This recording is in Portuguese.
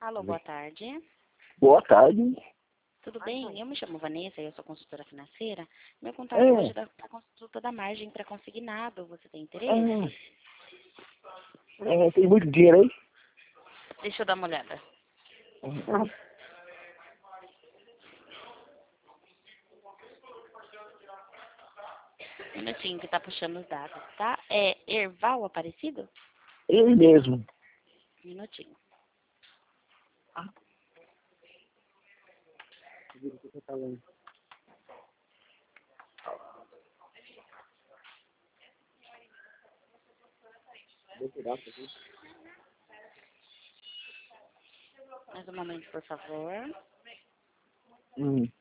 Alô, boa tarde. Boa tarde. Tudo bem? Eu me chamo Vanessa, eu sou consultora financeira. Meu contato hoje é da consulta da margem para consignado. Você tem interesse? Tem muito dinheiro aí? Deixa eu dar uma olhada. Um minutinho que tá puxando os dados, tá? É Erval Aparecido? Ele mesmo. Um minutinho. Mais um momento, por favor.